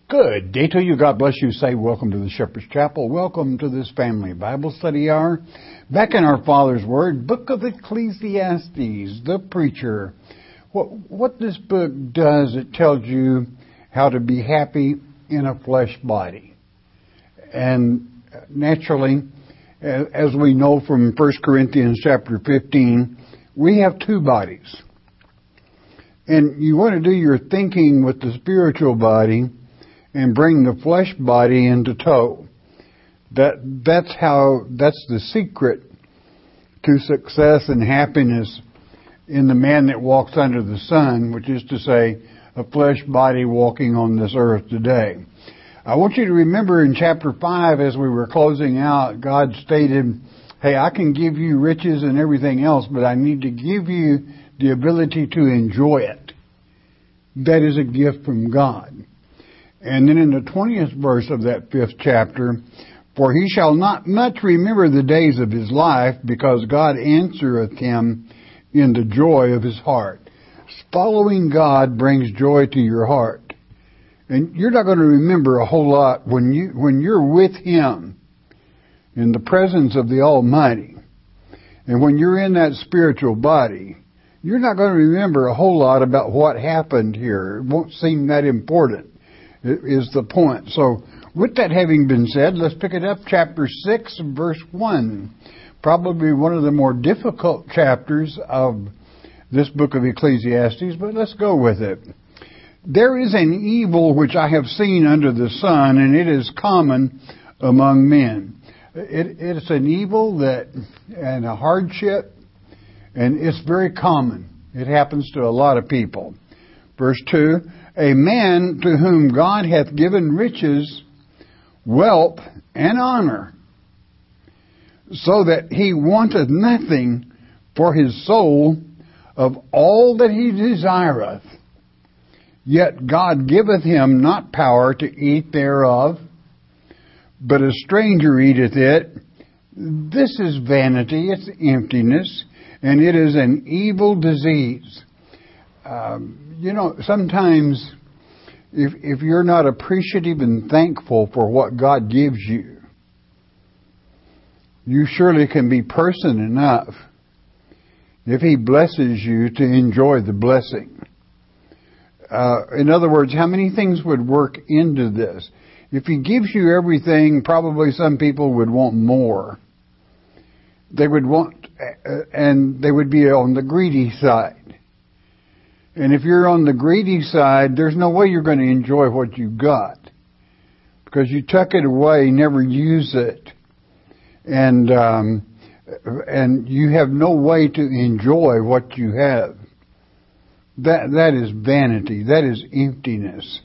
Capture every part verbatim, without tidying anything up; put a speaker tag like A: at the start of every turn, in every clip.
A: Good day to you. God bless you. Say welcome to the Shepherd's Chapel. Welcome to this family Bible study hour. Back in our Father's Word, Book of Ecclesiastes, the preacher. What, what this book does, it tells you how to be happy in a flesh body. And naturally, as we know from First Corinthians chapter fifteen, we have two bodies. And you want to do your thinking with the spiritual body and bring the flesh body into tow. That that's how that's the secret to success and happiness in the man that walks under the sun, which is to say, a flesh body walking on this earth today. I want you to remember in chapter five, as we were closing out, God stated, hey, I can give you riches and everything else, but I need to give you the ability to enjoy it. That is a gift from God. And then in the twentieth verse of that fifth chapter, for he shall not much remember the days of his life, because God answereth him in the joy of his heart. Following God brings joy to your heart. And you're not going to remember a whole lot when you, when you're with him in the presence of the Almighty. And when you're in that spiritual body, you're not going to remember a whole lot about what happened here. It won't seem that important. Is the point. So, with that having been said, let's pick it up, chapter six, verse one. Probably one of the more difficult chapters of this book of Ecclesiastes, but let's go with it. There is an evil which I have seen under the sun, and it is common among men. It, it's an evil that, and a hardship, and it's very common. It happens to a lot of people. Verse two, a man to whom God hath given riches, wealth, and honor, so that he wanteth nothing for his soul of all that he desireth. Yet God giveth him not power to eat thereof, but a stranger eateth it. This is vanity, it's emptiness, and it is an evil disease. Um, you know, sometimes if if you're not appreciative and thankful for what God gives you, you surely can be person enough if he blesses you to enjoy the blessing. Uh, in other words, how many things would work into this? If he gives you everything, probably some people would want more. They would want, uh, and they would be on the greedy side. And if you're on the greedy side, there's no way you're going to enjoy what you got, because you tuck it away, never use it, and um, and you have no way to enjoy what you have. That that is vanity. That is emptiness.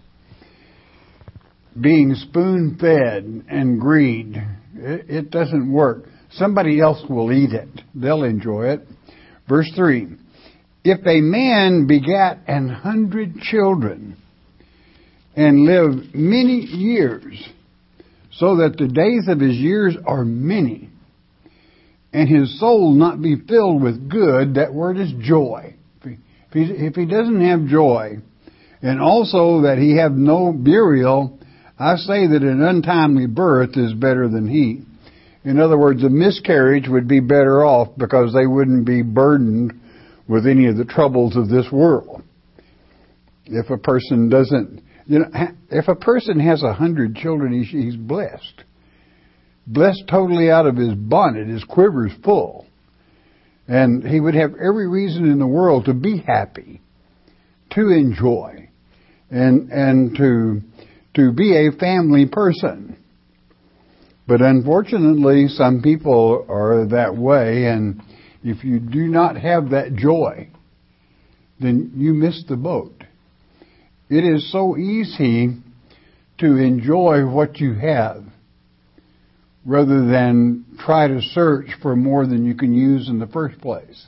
A: Being spoon-fed and greed, it, it doesn't work. Somebody else will eat it. They'll enjoy it. Verse three. If a man begat an hundred children and live many years, so that the days of his years are many, and his soul not be filled with good, that word is joy. If he, if he doesn't have joy, and also that he have no burial, I say that an untimely birth is better than he. In other words, a miscarriage would be better off, because they wouldn't be burdened with any of the troubles of this world. If a person doesn't, you know, if a person has a hundred children, he's, he's blessed. Blessed totally out of his bonnet, his quiver's full. And he would have every reason in the world to be happy, to enjoy, and, and to, to be a family person. But unfortunately, some people are that way, and if you do not have that joy, then you miss the boat. It is so easy to enjoy what you have rather than try to search for more than you can use in the first place.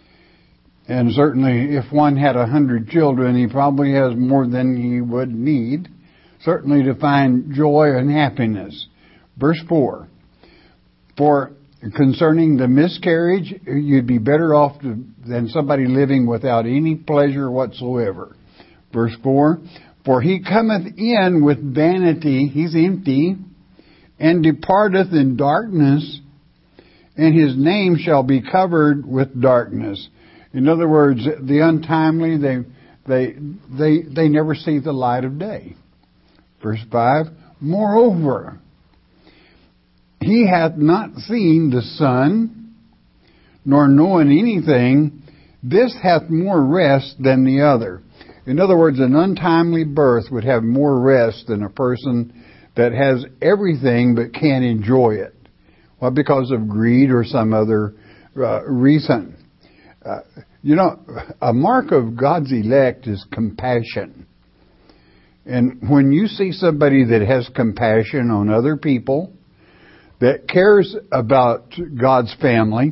A: And certainly if one had a hundred children, he probably has more than he would need, certainly to find joy and happiness. Verse four, for concerning the miscarriage, you'd be better off to, than somebody living without any pleasure whatsoever. Verse four, For he cometh in with vanity, he's empty, and departeth in darkness, and his name shall be covered with darkness. In other words, the untimely, they they they they never see the light of day. Verse five, moreover, he hath not seen the sun, nor known anything. This hath more rest than the other. In other words, an untimely birth would have more rest than a person that has everything but can't enjoy it. Well, because of greed or some other uh, reason. Uh, you know, a mark of God's elect is compassion. And when you see somebody that has compassion on other people, that cares about God's family,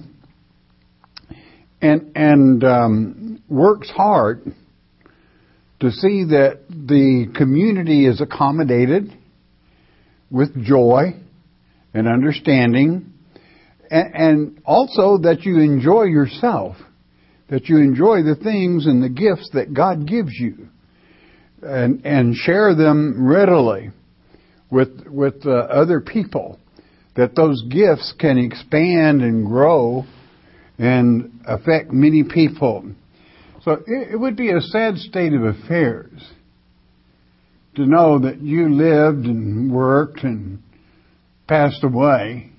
A: and and um, works hard to see that the community is accommodated with joy and understanding, and, and also that you enjoy yourself, that you enjoy the things and the gifts that God gives you, and and share them readily with with uh, other people, that those gifts can expand and grow and affect many people. So it, it would be a sad state of affairs to know that you lived and worked and passed away,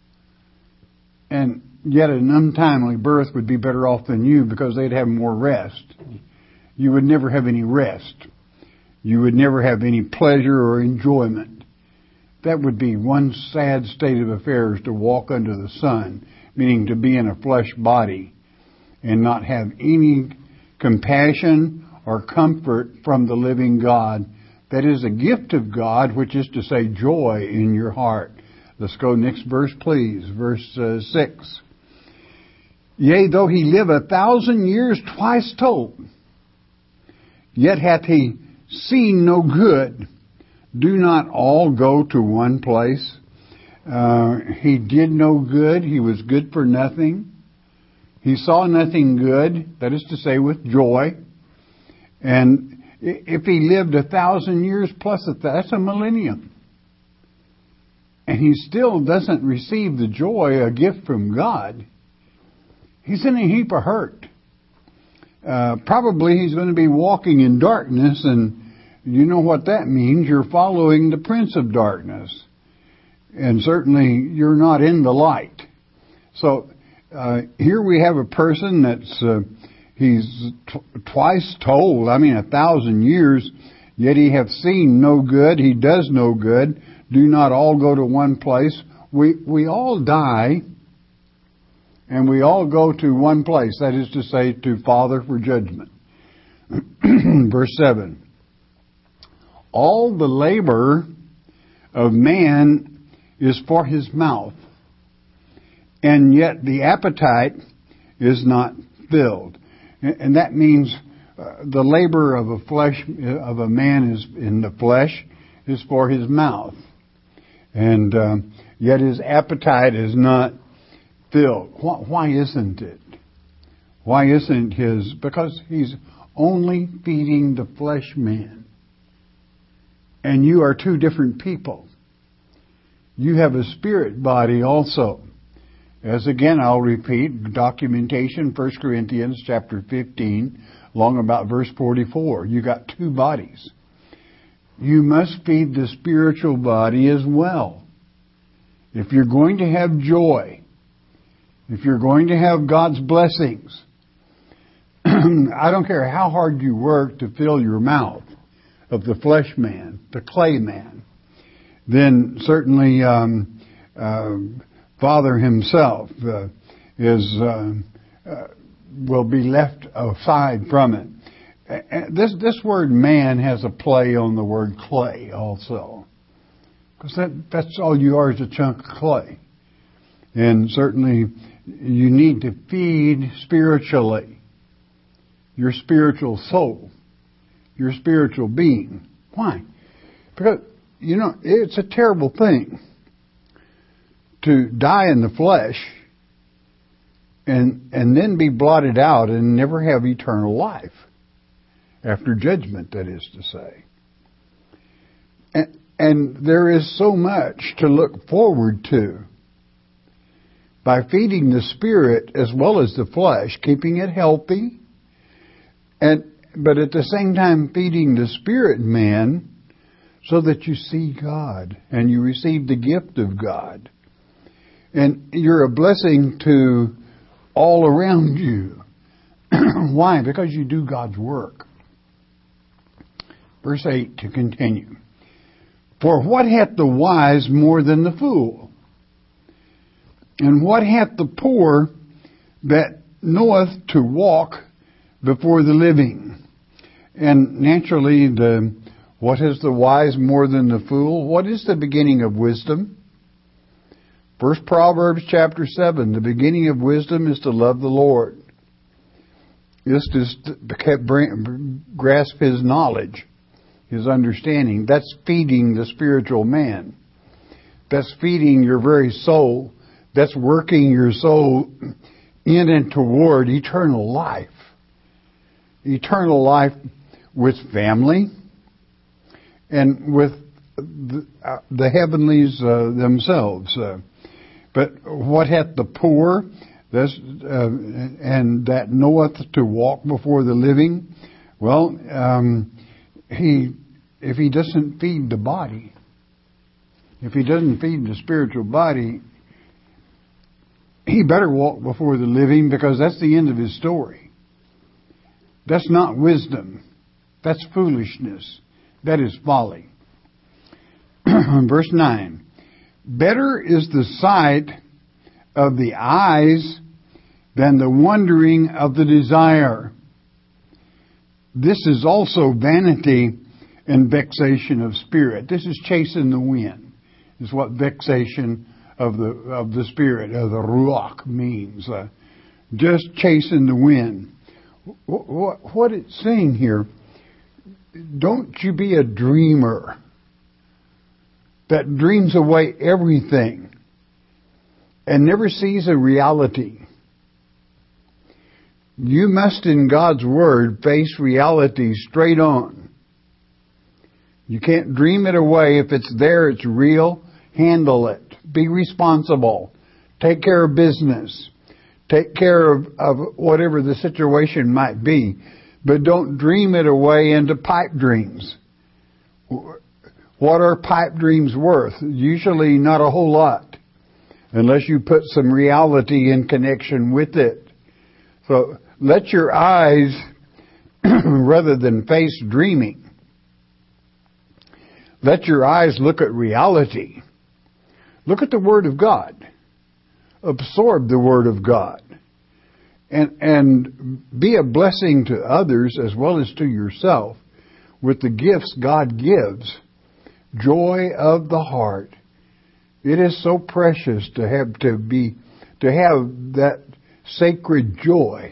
A: and yet an untimely birth would be better off than you because they'd have more rest. You would never have any rest. You would never have any pleasure or enjoyment. That would be one sad state of affairs, to walk under the sun, meaning to be in a flesh body and not have any compassion or comfort from the living God. That is a gift of God, which is to say joy in your heart. Let's go next verse, please. Verse uh, six. Yea, though he live a thousand years twice told, yet hath he seen no good. Do not all go to one place? Uh, he did no good. He was good for nothing. He saw nothing good, that is to say, with joy. And if he lived a thousand years plus a that's a millennium, and he still doesn't receive the joy, a gift from God, he's in a heap of hurt. Uh, probably he's going to be walking in darkness, and you know what that means. You're following the prince of darkness. And certainly you're not in the light. So uh, here we have a person that's, uh, he's t- twice told, I mean a thousand years, yet he hath seen no good, he does no good. Do not all go to one place. We, we all die, and we all go to one place, that is to say, to Father for judgment. Verse seven. All the labor of man is for his mouth, and yet the appetite is not filled. And that means uh, the labor of a flesh of a man is in the flesh is for his mouth, and uh, yet his appetite is not filled. Why, why isn't it? Why isn't his? Because he's only feeding the flesh man. And you are two different people. You have a spirit body also. As again, I'll repeat, documentation, First Corinthians chapter fifteen, along about verse forty-four. You got two bodies. You must feed the spiritual body as well. If you're going to have joy, if you're going to have God's blessings, I don't care how hard you work to fill your mouth of the flesh man, the clay man, then certainly um, uh, Father himself uh, is uh, uh, will be left aside from it. Uh, this this word man has a play on the word clay also, because that that's all you are is a chunk of clay, and certainly you need to feed spiritually your spiritual soul, your spiritual being. Why? Because, you know, it's a terrible thing to die in the flesh and and then be blotted out and never have eternal life after judgment, that is to say. And there is so much to look forward to by feeding the spirit as well as the flesh, keeping it healthy, and but at the same time feeding the spirit man so that you see God and you receive the gift of God. And you're a blessing to all around you. Why? Because you do God's work. Verse eight to continue. For what hath the wise more than the fool? And what hath the poor that knoweth to walk before the living? And naturally, the what is the wise more than the fool? What is the beginning of wisdom? First Proverbs chapter seven, the beginning of wisdom is to love the Lord. Is to grasp His knowledge, His understanding. That's feeding the spiritual man. That's feeding your very soul. That's working your soul in and toward eternal life. Eternal life with family and with the, uh, the heavenlies uh, themselves. Uh, but what hath the poor this, uh, and that knoweth to walk before the living? Well, um, he if he doesn't feed the body, if he doesn't feed the spiritual body, he better walk before the living, because that's the end of his story. That's not wisdom. That's foolishness. That is folly. Verse nine. Better is the sight of the eyes than the wondering of the desire. This is also vanity and vexation of spirit. This is chasing the wind. Is what vexation of the of the spirit, of the ruach, means. Uh, just chasing the wind. What, what it's saying here, don't you be a dreamer that dreams away everything and never sees a reality. You must, in God's Word, face reality straight on. You can't dream it away. If it's there, it's real. Handle it. Be responsible. Take care of business. Take care of, of whatever the situation might be. But don't dream it away into pipe dreams. What are pipe dreams worth? Usually not a whole lot, unless you put some reality in connection with it. So let your eyes, rather than face dreaming, let your eyes look at reality. Look at the Word of God. Absorb the Word of God. And, and be a blessing to others as well as to yourself with the gifts God gives. Joy of the heart. It is so precious to have to be, to have that sacred joy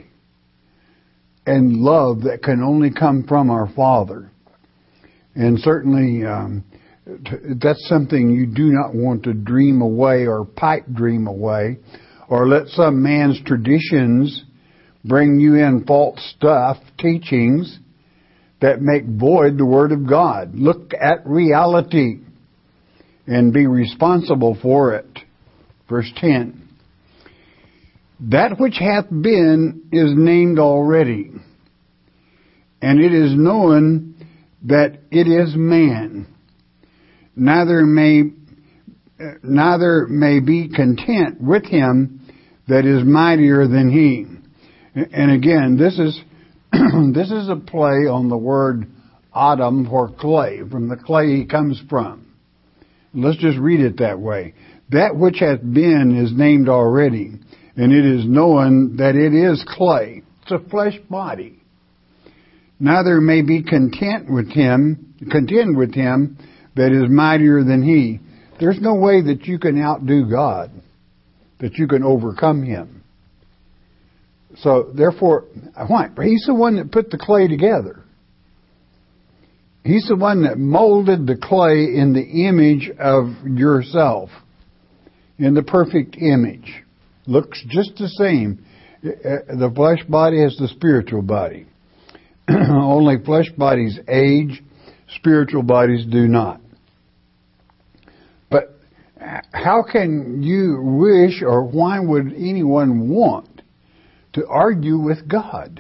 A: and love that can only come from our Father. And certainly, um, that's something you do not want to dream away or pipe dream away, or let some man's traditions bring you in false stuff, teachings that make void the Word of God. Look at reality and be responsible for it. Verse ten. That which hath been is named already, and it is known that it is man. Neither may neither may be content with him that is mightier than he. And again, this is this is a play on the word Adam for clay, from the clay he comes from. Let's just read it that way. That which hath been is named already, and it is known that it is clay. It's a flesh body. Neither may be content with him, contend with him that is mightier than he. There's no way that you can outdo God, that you can overcome him. So, therefore, why? He's the one that put the clay together. He's the one that molded the clay in the image of yourself, in the perfect image. Looks just the same. The flesh body has the spiritual body. Only flesh bodies age, spiritual bodies do not. how can you wish, or why would anyone want to argue with God?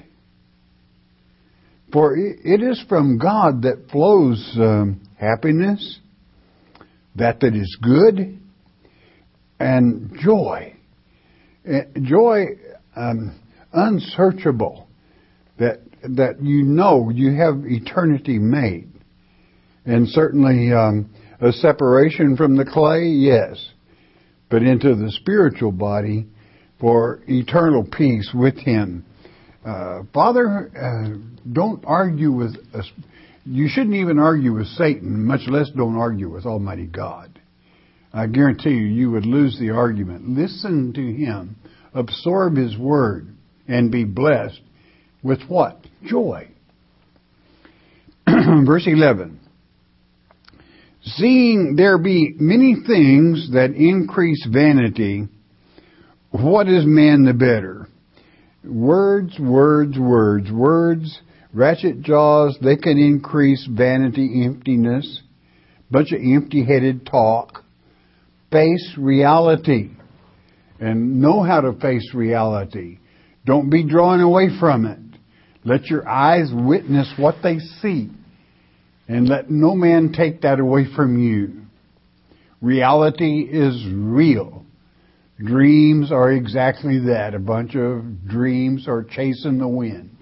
A: For it is from God that flows um, happiness, that that is good, and joy. Uh, joy um, unsearchable, that that you know you have eternity made. And certainly um, a separation from the clay, yes, but into the spiritual body for eternal peace with Him. Uh, Father, uh, don't argue with us. You shouldn't even argue with Satan, much less don't argue with Almighty God. I guarantee you, you would lose the argument. Listen to Him, absorb His Word, and be blessed with what? Joy. Verse eleven. Seeing there be many things that increase vanity, what is man the better? Words, words, words, words, ratchet jaws, they can increase vanity, emptiness, bunch of empty-headed talk. Face reality and know how to face reality. Don't be drawn away from it. Let your eyes witness what they see, and let no man take that away from you. Reality is real. Dreams are exactly that, a bunch of dreams are chasing the wind.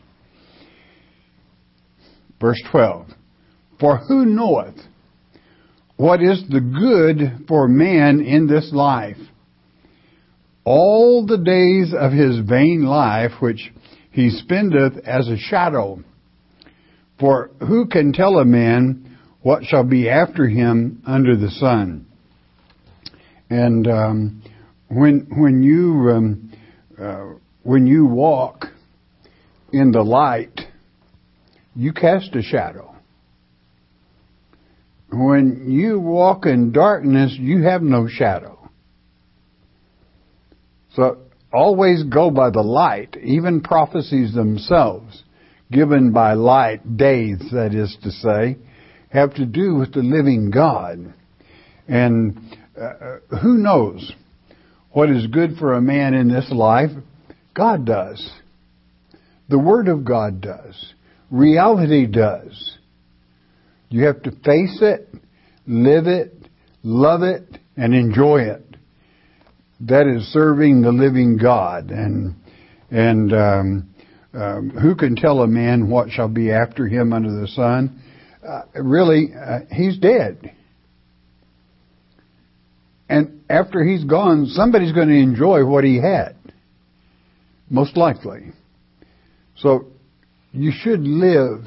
A: Verse twelve, for who knoweth what is the good for man in this life? All the days of his vain life which he spendeth as a shadow. For who can tell a man what shall be after him under the sun? And um, when when you um, uh, when you walk in the light, you cast a shadow. When you walk in darkness, you have no shadow. So always go by the light. Even prophecies themselves, given by light, days, that is to say, have to do with the living God. And uh, who knows what is good for a man in this life? God does. The Word of God does. Reality does. You have to face it, live it, love it, and enjoy it. That is serving the living God. And and um, um, who can tell a man what shall be after him under the sun? Uh, really, uh, he's dead. And after he's gone, somebody's going to enjoy what he had. Most likely. So you should live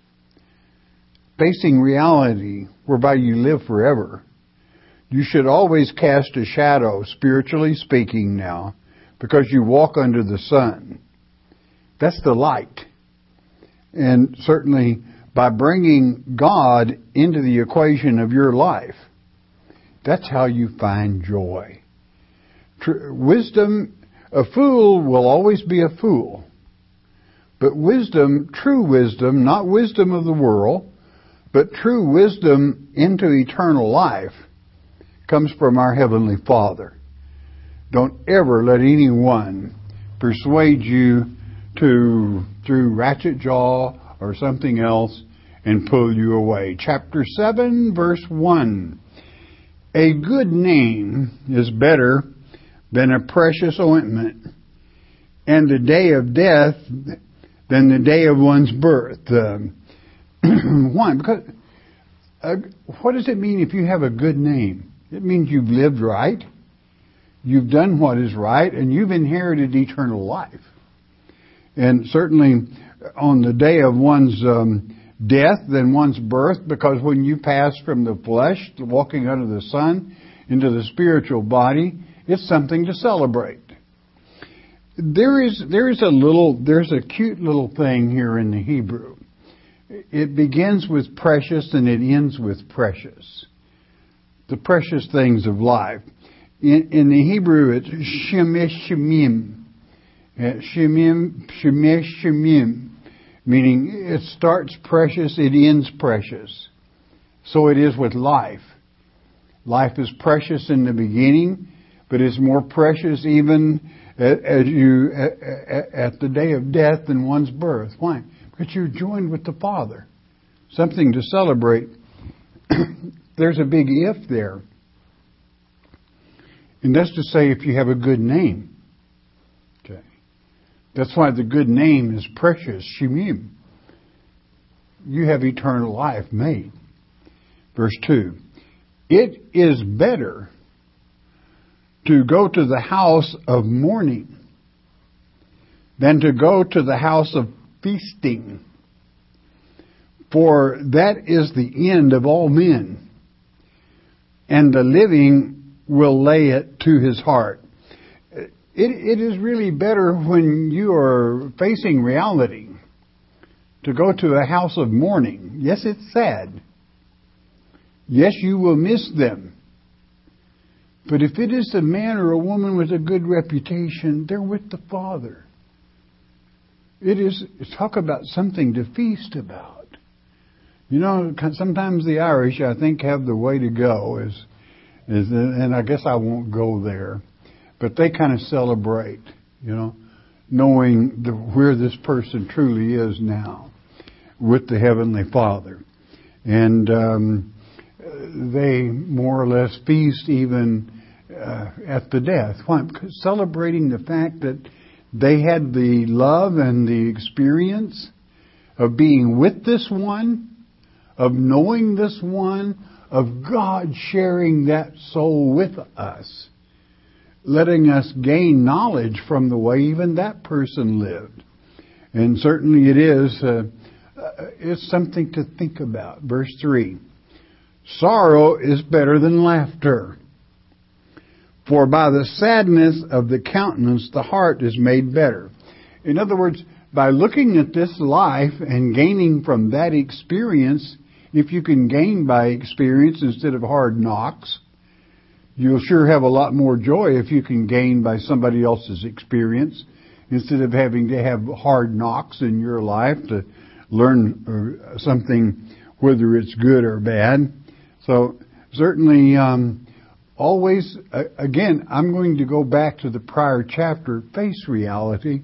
A: facing reality whereby you live forever. You should always cast a shadow, spiritually speaking now, because you walk under the sun. That's the light. And certainly by bringing God into the equation of your life, that's how you find joy. Tr- wisdom, a fool will always be a fool. But wisdom, true wisdom, not wisdom of the world, but true wisdom into eternal life, comes from our Heavenly Father. Don't ever let anyone persuade you to, through ratchet jaw or something else, and pull you away. Chapter seven, verse one. A good name is better than a precious ointment, and the day of death than the day of one's birth. Um, Why? Because uh, what does it mean if you have a good name? It means you've lived right, you've done what is right, and you've inherited eternal life. And certainly on the day of one's um, death than one's birth, because when you pass from the flesh, walking under the sun, into the spiritual body, it's something to celebrate. There is there is a little there's a cute little thing here in the Hebrew. It begins with precious and it ends with precious. The precious things of life. In, in the Hebrew, it's shemesh shemim. Shemim, shemesh shemim. Meaning it starts precious, it ends precious. So it is with life. Life is precious in the beginning, but it's more precious even as you at the day of death and one's birth. Why? Because you're joined with the Father. Something to celebrate. There's a big if there. And that's to say if you have a good name. Okay. That's why the good name is precious. Shemim. You have eternal life made. Verse two. It is better to go to the house of mourning than to go to the house of feasting. For that is the end of all men, and the living will lay it to his heart. It, it is really better when you are facing reality to go to a house of mourning. Yes, it's sad. Yes, you will miss them. But if it is a man or a woman with a good reputation, they're with the Father. It is, talk about something to feast about. You know, sometimes the Irish, I think, have the way to go, is, is, and I guess I won't go there, but they kind of celebrate, you know, knowing the, where this person truly is now with the Heavenly Father. And um, they more or less feast even uh, at the death. Why? Because celebrating the fact that they had the love and the experience of being with this one, of knowing this one, of God sharing that soul with us, letting us gain knowledge from the way even that person lived. And certainly it is, uh, it's something to think about. Verse three, sorrow is better than laughter, for by the sadness of the countenance the heart is made better. In other words, by looking at this life and gaining from that experience, if you can gain by experience instead of hard knocks, you'll sure have a lot more joy if you can gain by somebody else's experience instead of having to have hard knocks in your life to learn something, whether it's good or bad. So certainly, um, always, uh, again, I'm going to go back to the prior chapter, face reality.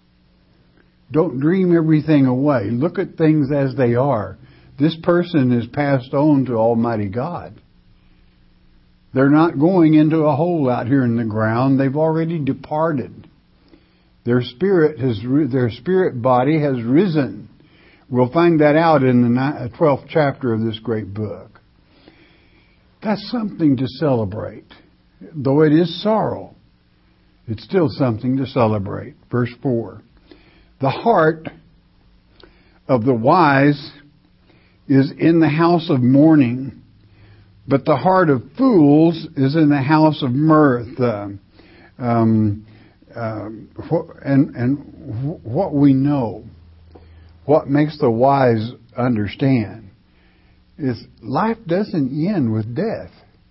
A: Don't dream everything away. Look at things as they are. This person is passed on to Almighty God. They're not going into a hole out here in the ground. They've already departed. Their spirit has, their spirit body has risen. We'll find that out in the twelfth chapter of this great book. That's something to celebrate. Though it is sorrow, it's still something to celebrate. Verse four. The heart of the wise is in the house of mourning, but the heart of fools is in the house of mirth. Uh, um, uh, and, and what we know, what makes the wise understand, is life doesn't end with death.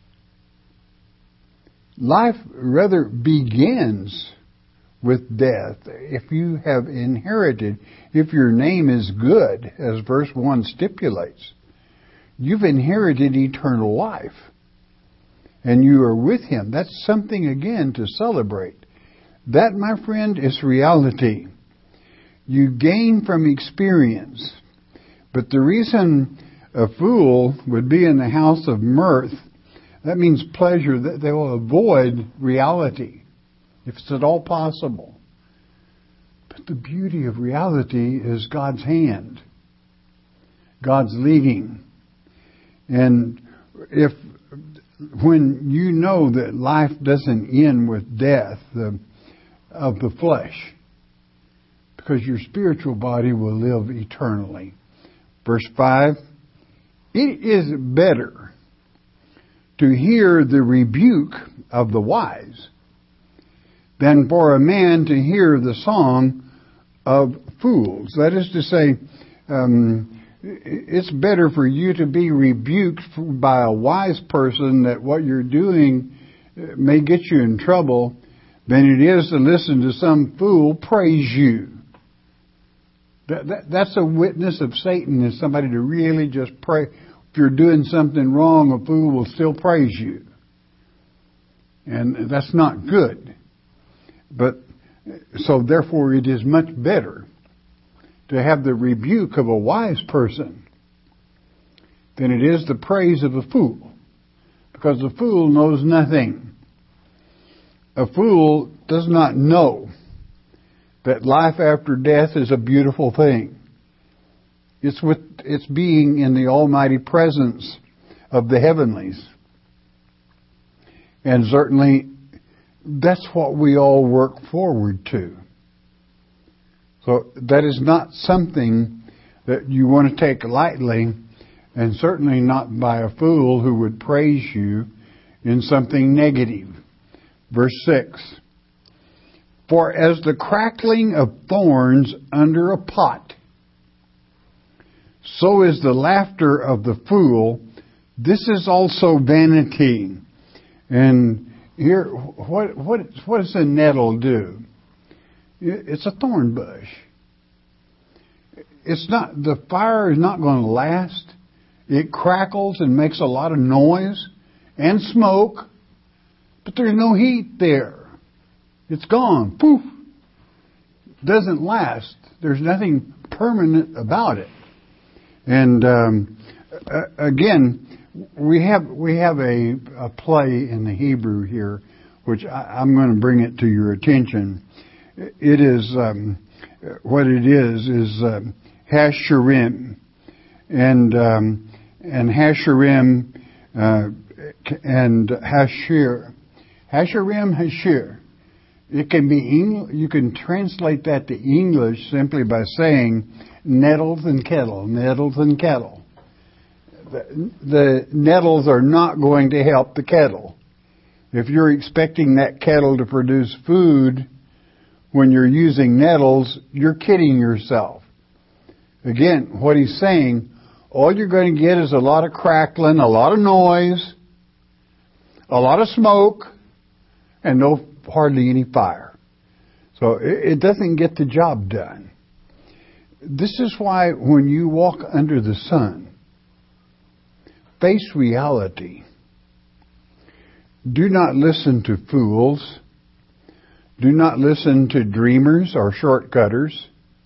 A: Life rather begins with death. If you have inherited, if your name is good, as verse one stipulates, you've inherited eternal life. And you are with Him. That's something, again, to celebrate. That, my friend, is reality. You gain from experience. But the reason a fool would be in the house of mirth, that means pleasure, that they will avoid reality, if it's at all possible. But the beauty of reality is God's hand, God's leading. And if, when you know that life doesn't end with death the, of the flesh, because your spiritual body will live eternally. Verse five, it is better to hear the rebuke of the wise than for a man to hear the song of fools. That is to say, um, it's better for you to be rebuked by a wise person that what you're doing may get you in trouble than it is to listen to some fool praise you. That, that, that's a witness of Satan, is somebody to really just pray, if you're doing something wrong, a fool will still praise you. And that's not good. But, so therefore it is much better to have the rebuke of a wise person than it is the praise of a fool. Because the fool knows nothing. A fool does not know that life after death is a beautiful thing. It's with, it's being in the almighty presence of the heavenlies. And certainly, that's what we all work forward to. So that is not something that you want to take lightly, and certainly not by a fool who would praise you in something negative. Verse six. For as the crackling of thorns under a pot, so is the laughter of the fool. This is also vanity. And here, what what what does a nettle do? It's a thorn bush. It's not, the fire is not going to last. It crackles and makes a lot of noise and smoke, but there's no heat there. It's gone. Poof. Doesn't last. There's nothing permanent about it. And um, again, we have we have a, a play in the Hebrew here, which I, I'm going to bring it to your attention. It is um, what it is is um, Hashurim, and um, and Hashurim uh, and Hashir, Hashurim Hashir. It can be Eng- you can translate that to English simply by saying nettles and kettle, nettles and kettle. The, the nettles are not going to help the kettle. If you're expecting that kettle to produce food when you're using nettles, you're kidding yourself. Again, what he's saying, all you're going to get is a lot of crackling, a lot of noise, a lot of smoke, and no hardly any fire. So it, it doesn't get the job done. This is why when you walk under the sun, face reality. Do not listen to fools. Do not listen to dreamers or shortcutters.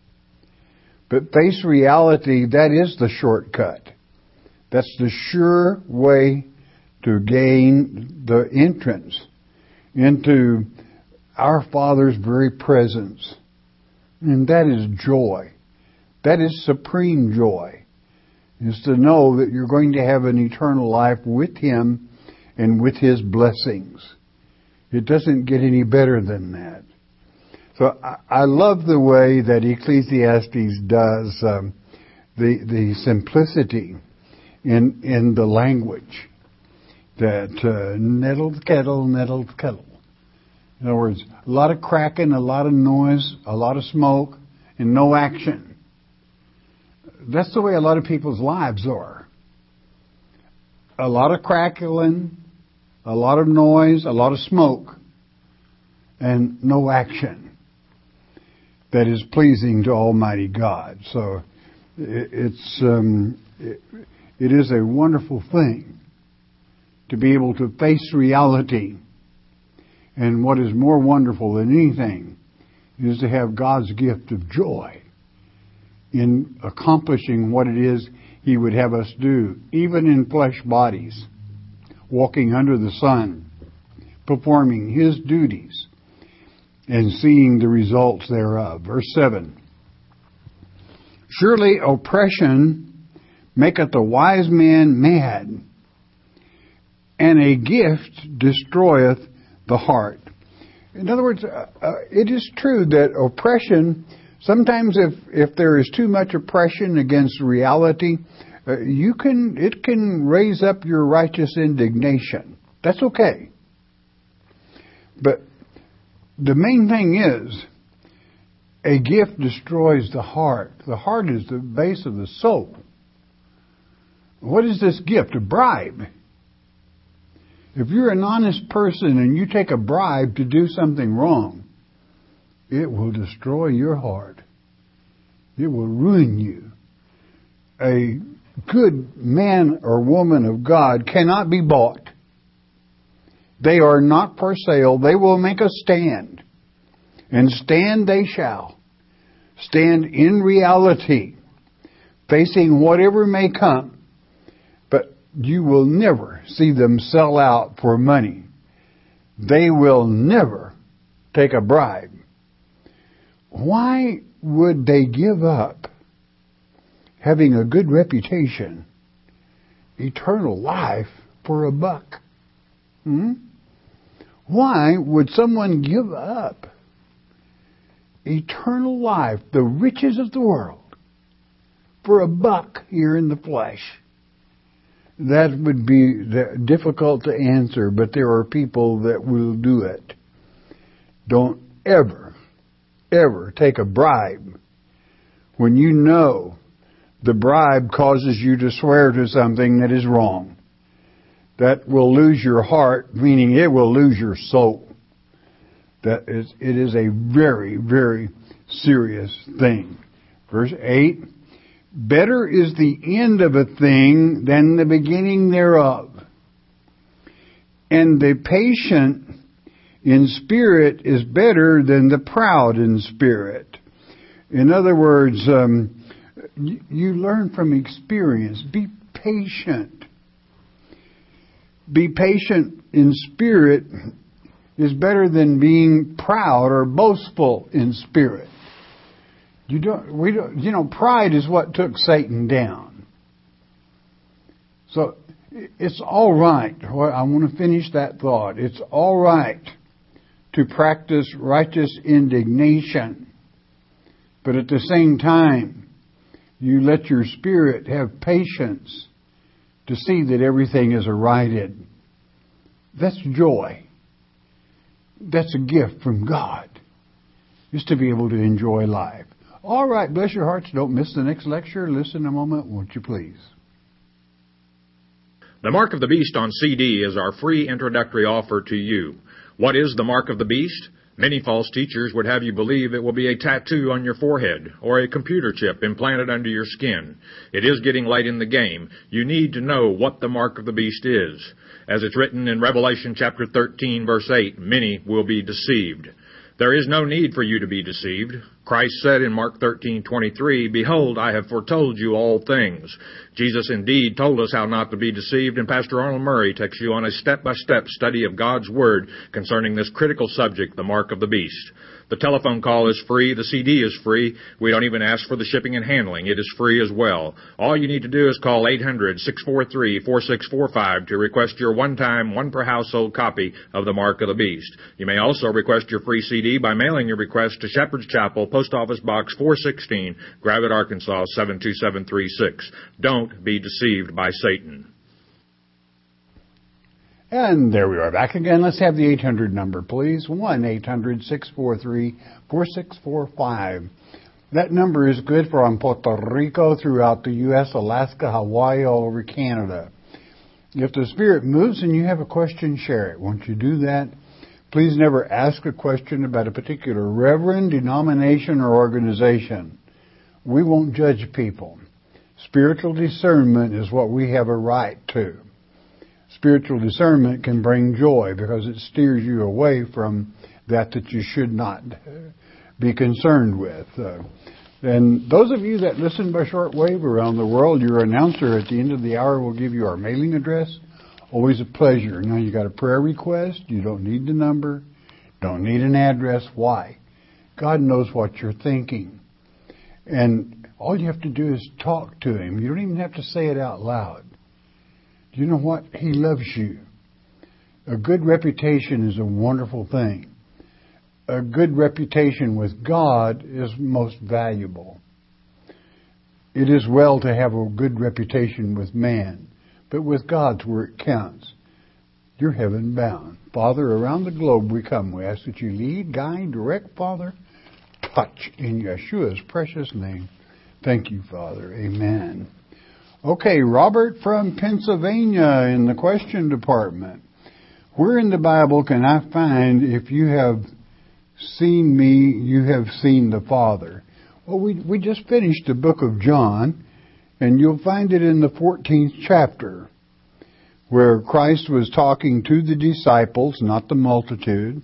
A: But face reality, that is the shortcut. That's the sure way to gain the entrance into our Father's very presence. And that is joy. That is supreme joy. Is to know that you're going to have an eternal life with Him and with His blessings. It doesn't get any better than that. So I, I love the way that Ecclesiastes does um, the the simplicity in in the language. That uh, nettled kettle, nettled kettle. In other words, a lot of cracking, a lot of noise, a lot of smoke, and no action. That's the way a lot of people's lives are. A lot of crackling, a lot of noise, a lot of smoke, and no action that is pleasing to Almighty God. So it's um, it, it is a wonderful thing to be able to face reality. And what is more wonderful than anything is to have God's gift of joy in accomplishing what it is He would have us do, even in flesh bodies, walking under the sun, performing His duties, and seeing the results thereof. Verse seven. Surely oppression maketh a wise man mad, and a gift destroyeth the heart. In other words, uh, uh, it is true that oppression, sometimes if, if there is too much oppression against reality, uh, you can it can raise up your righteous indignation. That's okay. But the main thing is, a gift destroys the heart. The heart is the base of the soul. What is this gift? A bribe. If you're an honest person and you take a bribe to do something wrong, it will destroy your heart. It will ruin you. A good man or woman of God cannot be bought. They are not for sale. They will make a stand. And stand they shall. Stand in reality, facing whatever may come. But you will never see them sell out for money. They will never take a bribe. Why would they give up having a good reputation, eternal life, for a buck? Hmm? Why would someone give up eternal life, the riches of the world, for a buck here in the flesh? That would be difficult to answer, but there are people that will do it. Don't ever, ever take a bribe when you know the bribe causes you to swear to something that is wrong. That will lose your heart, meaning it will lose your soul. That is, it is a very, very serious thing. Verse eight, better is the end of a thing than the beginning thereof. And the patient in spirit is better than the proud in spirit. In other words, um, you, you learn from experience. Be patient. Be patient in spirit is better than being proud or boastful in spirit. You don't, we don't, you know, pride is what took Satan down. So it's all right. Well, I want to finish that thought. It's all right to practice righteous indignation, but at the same time, you let your spirit have patience to see that everything is righted. That's joy. That's a gift from God, is to be able to enjoy life. All right, bless your hearts. Don't miss the next lecture. Listen a moment, won't you please?
B: The Mark of the Beast on C D is our free introductory offer to you. What is the Mark of the Beast? Many false teachers would have you believe it will be a tattoo on your forehead or a computer chip implanted under your skin. It is getting late in the game. You need to know what the Mark of the Beast is. As it's written in Revelation chapter thirteen, verse eight, many will be deceived. There is no need for you to be deceived. Christ said in Mark thirteen twenty-three, behold, I have foretold you all things. Jesus indeed told us how not to be deceived, and Pastor Arnold Murray takes you on a step-by-step study of God's Word concerning this critical subject, the Mark of the Beast. The telephone call is free. The C D is free. We don't even ask for the shipping and handling. It is free as well. All you need to do is call eight hundred, six four three, four six four five to request your one-time, one-per-household copy of the Mark of the Beast. You may also request your free C D by mailing your request to Shepherd's Chapel, Post Office Box four sixteen, Gravette, Arkansas, seven two seven three six. Don't be deceived by Satan.
A: And there we are back again. Let's have the eight hundred number, please. one eight hundred, six four three, four six four five. That number is good for on Puerto Rico, throughout the U S, Alaska, Hawaii, all over Canada. If the Spirit moves and you have a question, share it. Once you do that, please never ask a question about a particular reverend, denomination, or organization. We won't judge people. Spiritual discernment is what we have a right to. Spiritual discernment can bring joy because it steers you away from that that you should not be concerned with. Uh, and those of you that listen by shortwave around the world, your announcer at the end of the hour will give you our mailing address. Always a pleasure. Now you got a prayer request. You don't need the number. Don't need an address. Why? God knows what you're thinking. And all you have to do is talk to Him. You don't even have to say it out loud. You know what? He loves you. A good reputation is a wonderful thing. A good reputation with God is most valuable. It is well to have a good reputation with man, but with God's where it counts. You're heaven bound. Father, around the globe we come. We ask that you lead, guide, direct, Father. Touch in Yeshua's precious name. Thank you, Father. Amen. Okay, Robert from Pennsylvania in the question department. Where in the Bible can I find, if you have seen me, you have seen the Father? Well, we we just finished the book of John, And you'll find it in the fourteenth chapter, where Christ was talking to the disciples, not the multitude.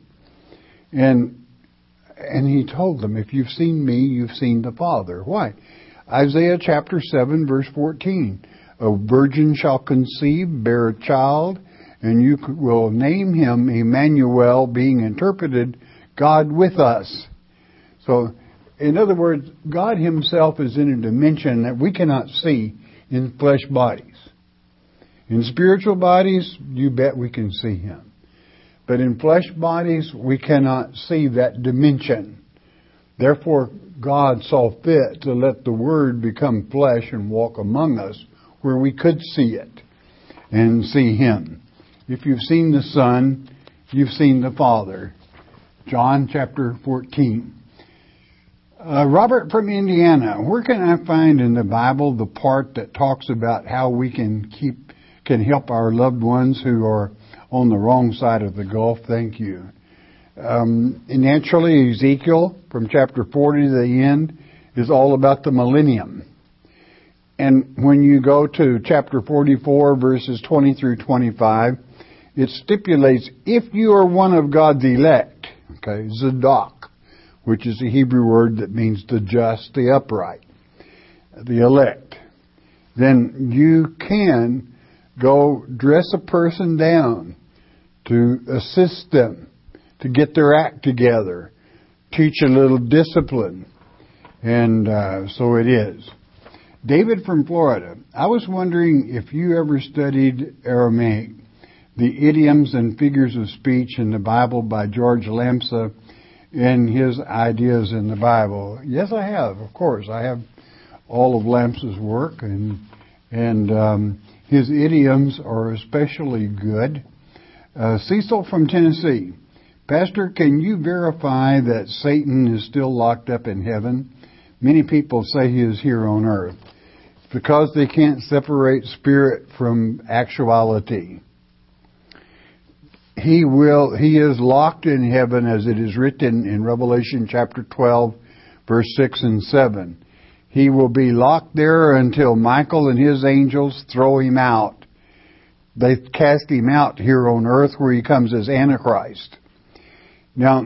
A: And, and he told them, if you've seen me, you've seen the Father. Why? Isaiah chapter seven, verse fourteen. A virgin shall conceive, bear a child, and you will name him Emmanuel, being interpreted, God with us. So, in other words, God himself is in a dimension that we cannot see in flesh bodies. In spiritual bodies, you bet we can see him. But in flesh bodies, we cannot see that dimension. Therefore, God saw fit to let the Word become flesh and walk among us where we could see it and see him. If you've seen the Son, you've seen the Father. John chapter fourteen. Uh, Robert from Indiana, where can I find in the Bible the part that talks about how we can keep, can help our loved ones who are on the wrong side of the gulf? Thank you. Um, naturally, Ezekiel from chapter forty to the end is all about the millennium. And when you go to chapter forty-four, verses twenty through twenty-five, it stipulates, if you are one of God's elect, okay, Zadok, which is a Hebrew word that means the just, the upright, the elect, then you can go dress a person down to assist them, to get their act together, teach a little discipline. And uh, so it is. David from Florida, I was wondering if you ever studied Aramaic, the idioms and figures of speech in the Bible by George Lamsa and his ideas in the Bible. Yes, I have, of course. I have all of Lamsa's work, and and um, his idioms are especially good. Uh, Cecil from Tennessee, Pastor, can you verify that Satan is still locked up in heaven? Many people say he is here on earth because they can't separate spirit from actuality. He will, he is locked in heaven, as it is written in Revelation chapter twelve, verse six and seven. He will be locked there until Michael and his angels throw him out. They cast him out here on earth, where he comes as Antichrist. Now,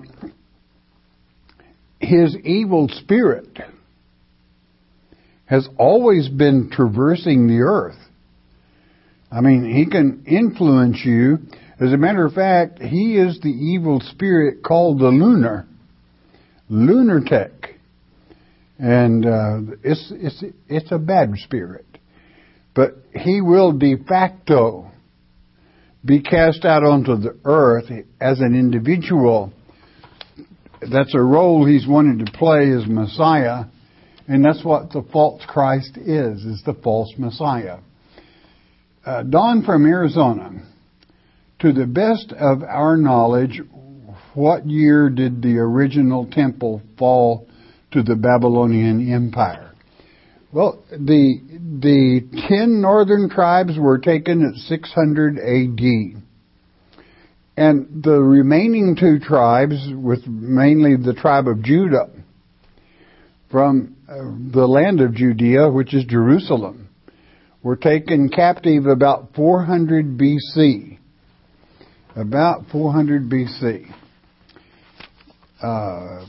A: his evil spirit has always been traversing the earth. I mean, he can influence you. As a matter of fact, he is the evil spirit called the lunar, lunatic. And uh, it's, it's, it's a bad spirit. But he will de facto be cast out onto the earth as an individual. That's a role he's wanted to play as Messiah. And that's what the false Christ is, is the false Messiah. Uh, Don from Arizona, to the best of our knowledge, what year did the original temple fall to the Babylonian Empire? Well, the the ten northern tribes were taken at six hundred A D. And the remaining two tribes, with mainly the tribe of Judah, from uh, the land of Judea, which is Jerusalem, were taken captive about four hundred B C. About four hundred B C. Uh,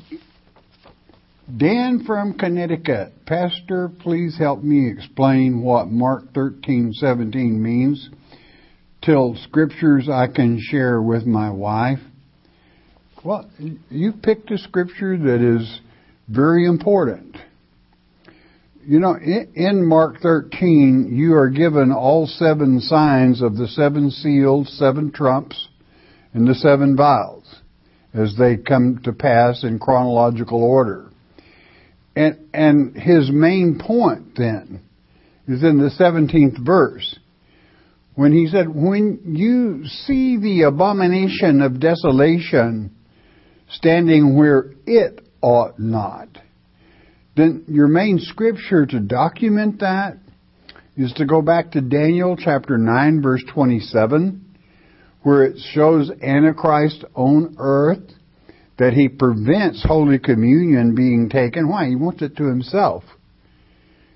A: Dan from Connecticut, Pastor, please help me explain what Mark thirteen seventeen means till scriptures I can share with my wife. Well, you picked a scripture that is very important. You know, in Mark thirteen, you are given all seven signs of the seven seals, seven trumps, and the seven vials as they come to pass in chronological order. And, and his main point then is in the seventeenth verse, when he said, when you see the abomination of desolation standing where it ought not, then your main scripture to document that is to go back to Daniel chapter nine, verse twenty-seven, where it shows Antichrist on earth, that he prevents Holy Communion being taken. Why? He wants it to himself.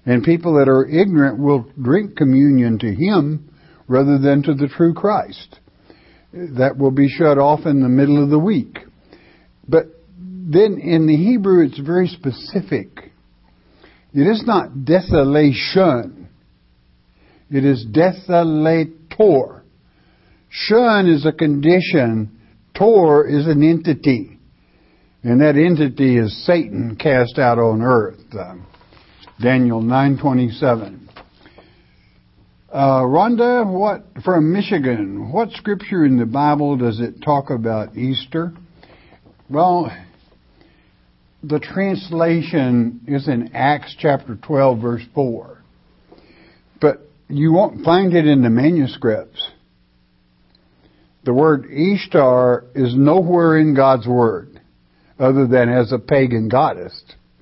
A: And people that are ignorant will drink communion to him rather than to the true Christ. That will be shut off in the middle of the week. But then in the Hebrew it's very specific. It is not desolation. It is desolator. Shun is a condition. Tor is an entity. And that entity is Satan cast out on earth. Uh, Daniel nine twenty-seven. Uh, Rhonda, what from Michigan? What scripture in the Bible does it talk about Easter? Well, the translation is in Acts chapter twelve, verse four. But you won't find it in the manuscripts. The word Ishtar is nowhere in God's Word, other than as a pagan goddess.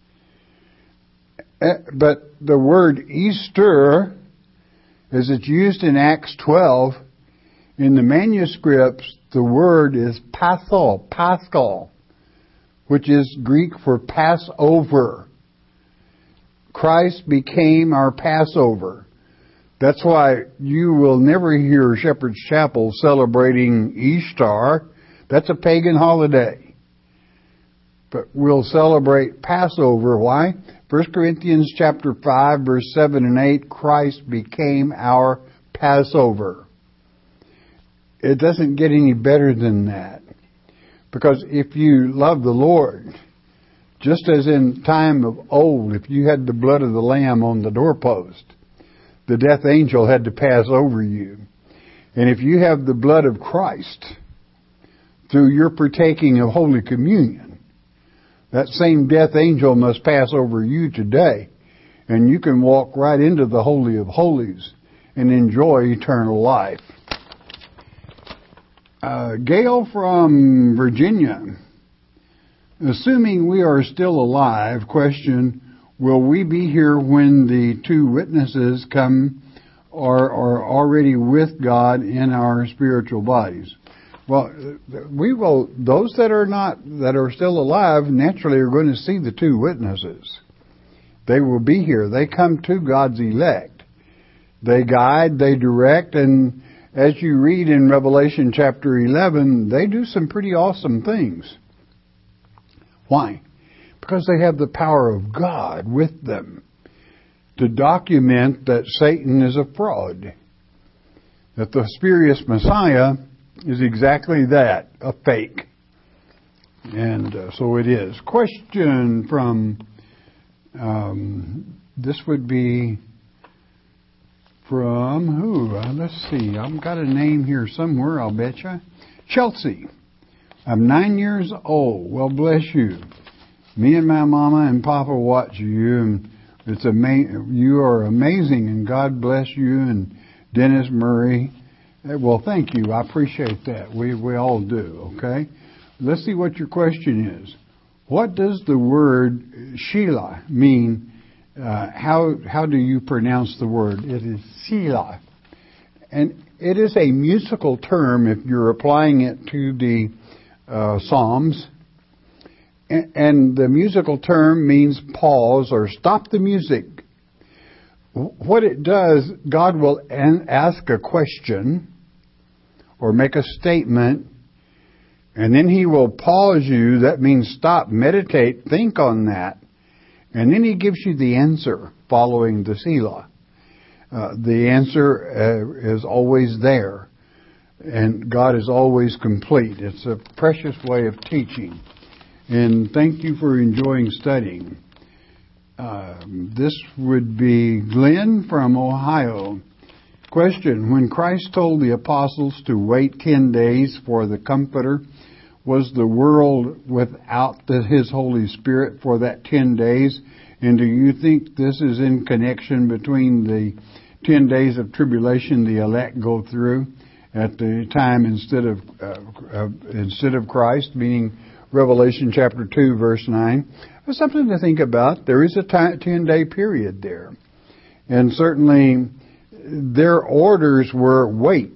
A: But the word Easter, as it's used in Acts twelve, in the manuscripts, the word is Paschal, Paschal, which is Greek for Passover. Christ became our Passover. That's why you will never hear Shepherd's Chapel celebrating Ishtar. That's a pagan holiday. But we'll celebrate Passover. Why? First Corinthians chapter five, verse seven and eight, Christ became our Passover. It doesn't get any better than that. Because if you love the Lord, just as in time of old, if you had the blood of the Lamb on the doorpost, the death angel had to pass over you. And if you have the blood of Christ through your partaking of Holy Communion, that same death angel must pass over you today. And you can walk right into the Holy of Holies and enjoy eternal life. Uh, Gail from Virginia. Assuming we are still alive, question, will we be here when the two witnesses come or are already with God in our spiritual bodies? Well, we will, those that are not, that are still alive, naturally are going to see the two witnesses. They will be here. They come to God's elect. They guide, they direct, and as you read in Revelation chapter eleven, they do some pretty awesome things. Why? Because they have the power of God with them to document that Satan is a fraud. That the spurious Messiah is exactly that, a fake. And uh, so it is. Question from, um, this would be from who? Uh, let's see. I've got a name here somewhere, I'll bet you. Chelsea. I'm nine years old. Well, bless you. Me and my mama and papa watch you, and it's ama- you are amazing, and God bless you and Dennis Murray. Well, thank you. I appreciate that. We we all do, okay? Let's see what your question is. What does the word Sheila mean? Uh, how how do you pronounce the word? It is Sheila. And it is a musical term if you're applying it to the uh, Psalms. And, and the musical term means pause or stop the music. What it does, God will an- ask a question or make a statement, and then He will pause you. That means stop, meditate, think on that. And then He gives you the answer following the Selah. Uh, the answer uh, is always there. And God is always complete. It's a precious way of teaching. And thank you for enjoying studying. Uh, this would be Glenn from Ohio. Question, when Christ told the apostles to wait ten days for the Comforter, was the world without the, His Holy Spirit for that ten days? And do you think this is in connection between the ten days of tribulation the elect go through at the time instead of uh, uh, instead of Christ, meaning Revelation chapter two, verse nine? There's something to think about. There is a ten-day period there. And certainly their orders were wait.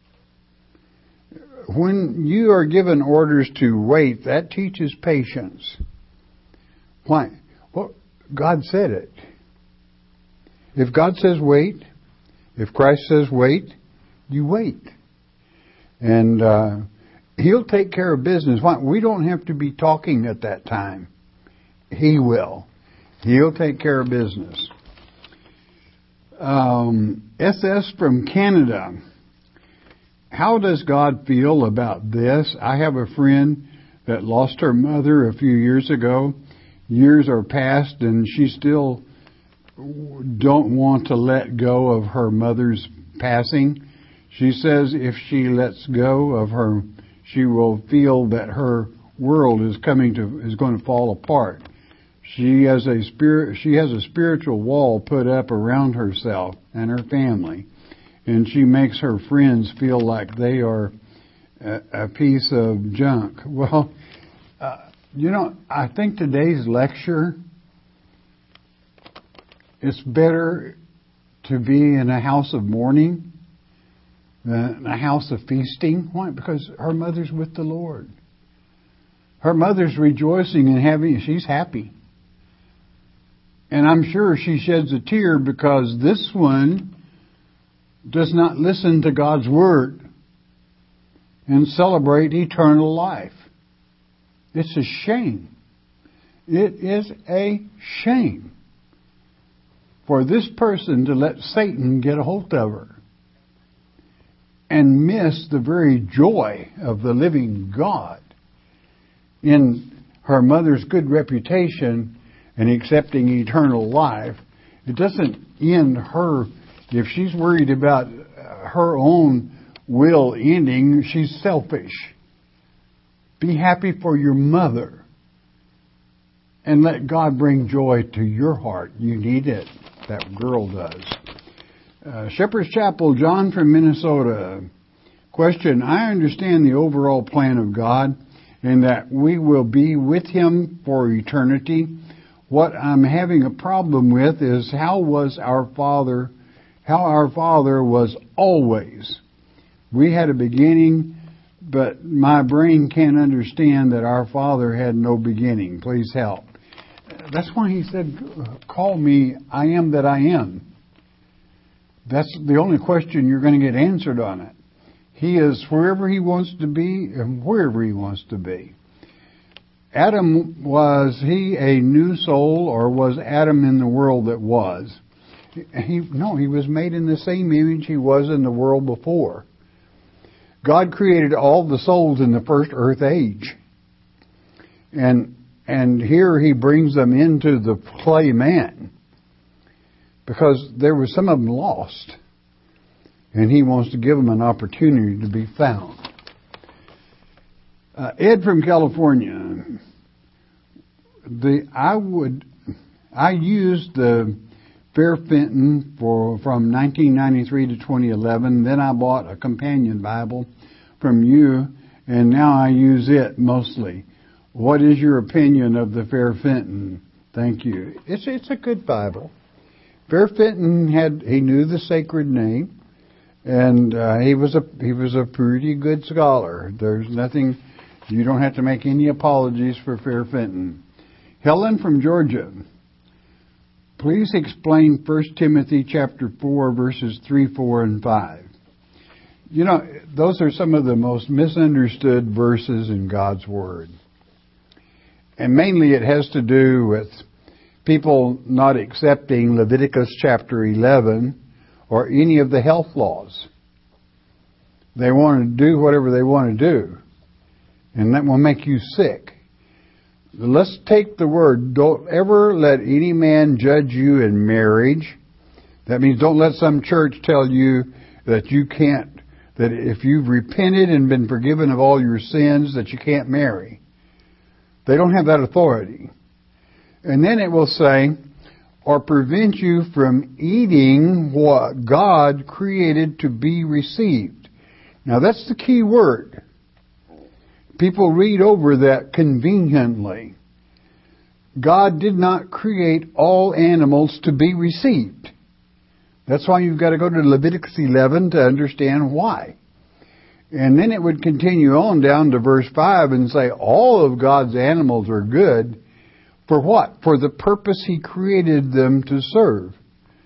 A: When you are given orders to wait, that teaches patience. Why? Well, God said it. If God says wait, if Christ says wait, you wait. And uh, He'll take care of business. We don't have to be talking at that time. He will. He'll take care of business. Um, S S from Canada. How does God feel about this? I have a friend that lost her mother a few years ago. Years are past and she still don't want to let go of her mother's passing. She says if she lets go of her, she will feel that her world is coming to, is going to fall apart. She has a spirit, she has a spiritual wall put up around herself and her family. And she makes her friends feel like they are a, a piece of junk. Well, uh, you know, I think today's lecture, it's better to be in a house of mourning than a house of feasting. Why? Because her mother's with the Lord. Her mother's rejoicing and having, she's happy. And I'm sure she sheds a tear because this one does not listen to God's Word and celebrate eternal life. It's a shame. It is a shame for this person to let Satan get a hold of her and miss the very joy of the living God in her mother's good reputation and accepting eternal life. It doesn't end her. If she's worried about her own will ending, she's selfish. Be happy for your mother and let God bring joy to your heart. You need it. That girl does. Uh, Shepherd's Chapel, John from Minnesota. Question, I understand the overall plan of God and that we will be with Him for eternity. What I'm having a problem with is how was our Father How our Father was always. We had a beginning, but my brain can't understand that our Father had no beginning. Please help. That's why He said, call me, I am that I am. That's the only question you're going to get answered on it. He is wherever He wants to be and wherever He wants to be. Adam, was he a new soul or was Adam in the world that was? He, no, he was made in the same image he was in the world before. God created all the souls in the first earth age. And and here He brings them into the clay man. Because there were some of them lost. And He wants to give them an opportunity to be found. Uh, Ed from California. The I would I used the Fair Fenton for from nineteen ninety-three to twenty eleven. Then I bought a companion Bible from you, and now I use it mostly. What is your opinion of the Fair Fenton? Thank you. It's it's a good Bible. Fair Fenton had he knew the sacred name, and uh, he was a he was a pretty good scholar. There's nothing. You don't have to make any apologies for Fair Fenton. Helen from Georgia. Please explain First Timothy chapter four, verses three, four, and five. You know, those are some of the most misunderstood verses in God's Word. And mainly it has to do with people not accepting Leviticus chapter eleven or any of the health laws. They want to do whatever they want to do. And that will make you sick. Let's take the word, don't ever let any man judge you in marriage. That means don't let some church tell you that you can't, that if you've repented and been forgiven of all your sins, that you can't marry. They don't have that authority. And then it will say, or prevent you from eating what God created to be received. Now that's the key word. People read over that conveniently. God did not create all animals to be received. That's why you've got to go to Leviticus eleven to understand why. And then it would continue on down to verse five and say all of God's animals are good. For what? For the purpose He created them to serve. He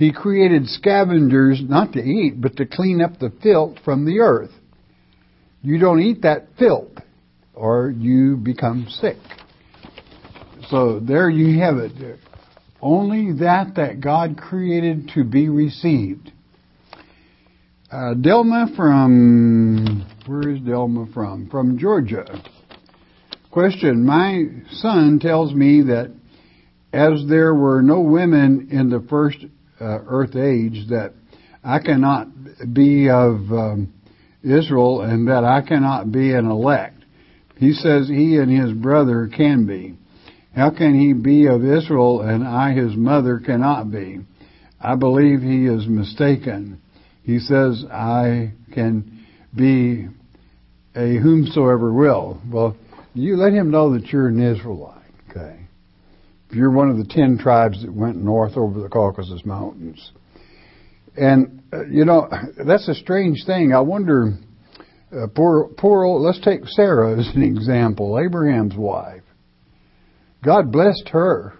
A: He created scavengers not to eat, but to clean up the filth from the earth. You don't eat that filth, or you become sick. So there you have it. Only that that God created to be received. Uh, Delma from, where is Delma from? From Georgia. Question, my son tells me that as there were no women in the first uh, earth age, that I cannot be of um, Israel and that I cannot be an elect. He says he and his brother can be. How can he be of Israel and I, his mother, cannot be? I believe he is mistaken. He says I can be a whomsoever will. Well, you let him know that you're an Israelite, okay? If you're one of the ten tribes that went north over the Caucasus Mountains. And, uh, you know, that's a strange thing. I wonder, uh, poor, poor old, let's take Sarah as an example, Abraham's wife. God blessed her.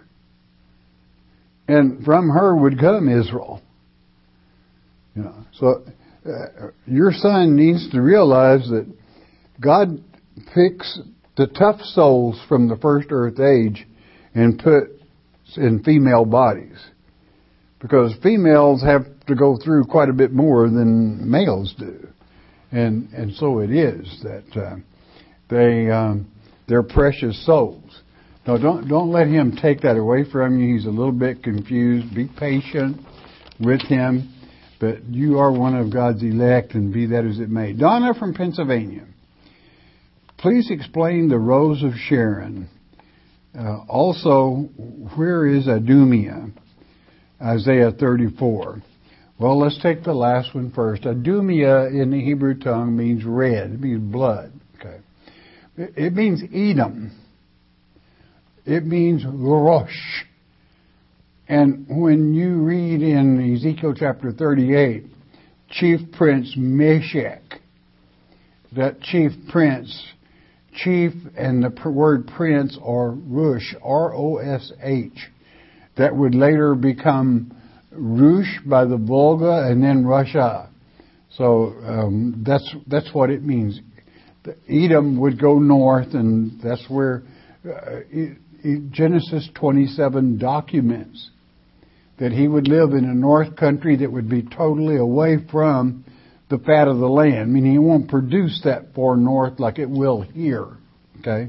A: And from her would come Israel. You know, so uh, your son needs to realize that God picks the tough souls from the first earth age and put in female bodies. Because females have to go through quite a bit more than males do. And and so it is that uh, they, um, they're precious souls. No, don't, don't let him take that away from you. He's a little bit confused. Be patient with him. But you are one of God's elect, and be that as it may. Donna from Pennsylvania. Please explain the Rose of Sharon. Uh, also, where is Adumia? Isaiah thirty-four. Well, let's take the last one first. Adumia in the Hebrew tongue means red. It means blood. Okay. It, it means Edom. It means Rosh. And when you read in Ezekiel chapter thirty-eight, Chief Prince Meshach, that chief prince, chief and the word prince or Rush, R O S H, that would later become Rush by the Volga and then Russia. So um, that's that's what it means. Edom would go north, and that's where uh, it, it, Genesis twenty-seven documents that he would live in a north country that would be totally away from the fat of the land, meaning he won't produce that far north like it will here. Okay.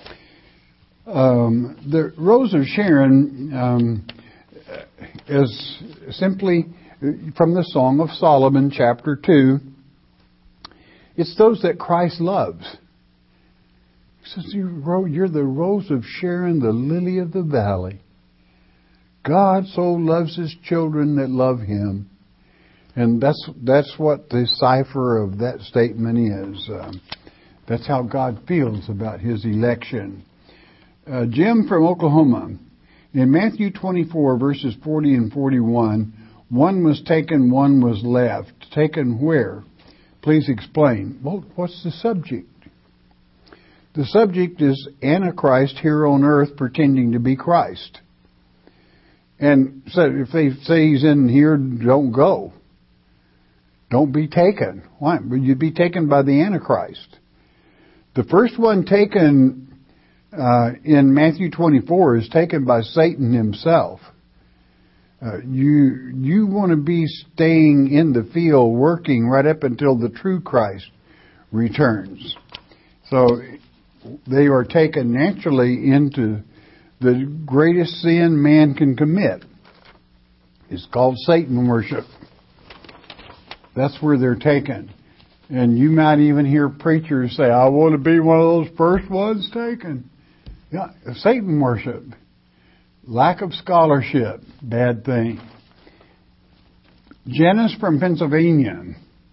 A: Um, the Rose of Sharon um, is simply from the Song of Solomon, chapter two. It's those that Christ loves. He says, you're the Rose of Sharon, the lily of the valley. God so loves His children that love Him. And that's that's what the cipher of that statement is. Um, that's how God feels about His election. Uh, Jim from Oklahoma. In Matthew twenty-four, verses forty and forty-one, one was taken, one was left. Taken where? Please explain. Well, what's the subject? The subject is Antichrist here on earth pretending to be Christ. And so if they say he's in here, don't go. Don't be taken. Why? You'd be taken by the Antichrist. The first one taken uh, in Matthew twenty-four is taken by Satan himself. Uh, you you want to be staying in the field, working right up until the true Christ returns. So they are taken naturally into the greatest sin man can commit. It's called Satan worship. That's where they're taken. And you might even hear preachers say, I want to be one of those first ones taken. Yeah, Satan worship. Lack of scholarship. Bad thing. Janice from Pennsylvania.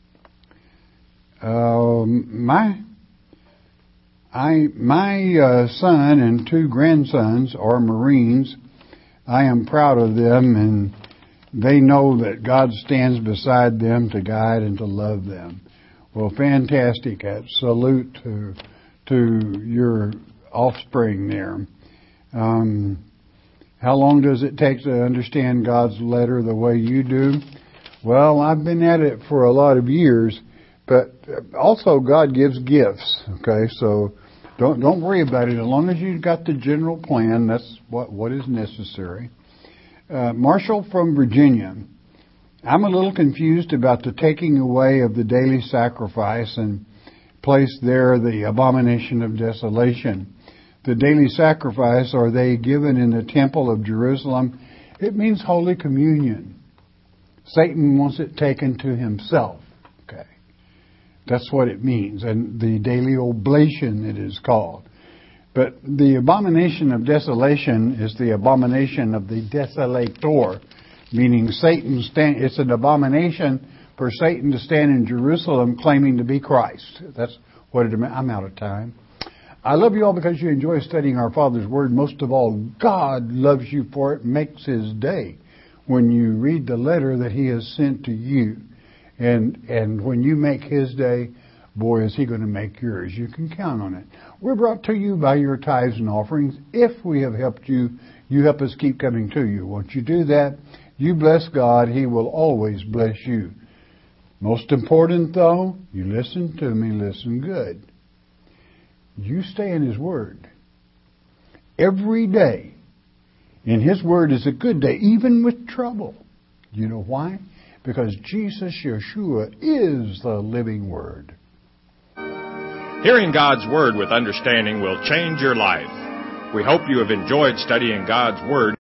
A: Um, my I, my uh, son and two grandsons are Marines. I am proud of them, and they know that God stands beside them to guide and to love them. Well, fantastic. A salute to, to your offspring there. Um, How long does it take to understand God's letter the way you do? Well, I've been at it for a lot of years, but also God gives gifts, okay? So don't don't worry about it. As long as you've got the general plan, that's what, what is necessary. Uh, Marshall from Virginia. I'm a little confused about the taking away of the daily sacrifice and place there the abomination of desolation. The daily sacrifice, are they given in the temple of Jerusalem? It means Holy Communion. Satan wants it taken to himself. Okay, that's what it means, and the daily oblation it is called. But the abomination of desolation is the abomination of the desolator, meaning Satan stand. It's an abomination for Satan to stand in Jerusalem claiming to be Christ. That's what it means. I'm out of time. I love you all because you enjoy studying our Father's Word. Most of all, God loves you for it, makes His day when you read the letter that He has sent to you. And and when you make His day, boy, is He going to make yours. You can count on it. We're brought to you by your tithes and offerings. If we have helped you, you help us keep coming to you. Once you do that, you bless God. He will always bless you. Most important, though, you listen to me, listen good. You stay in His Word. Every day in His Word is a good day, even with trouble. You know why? Because Jesus, Yeshua, is the living Word.
B: Hearing God's Word with understanding will change your life. We hope you have enjoyed studying God's Word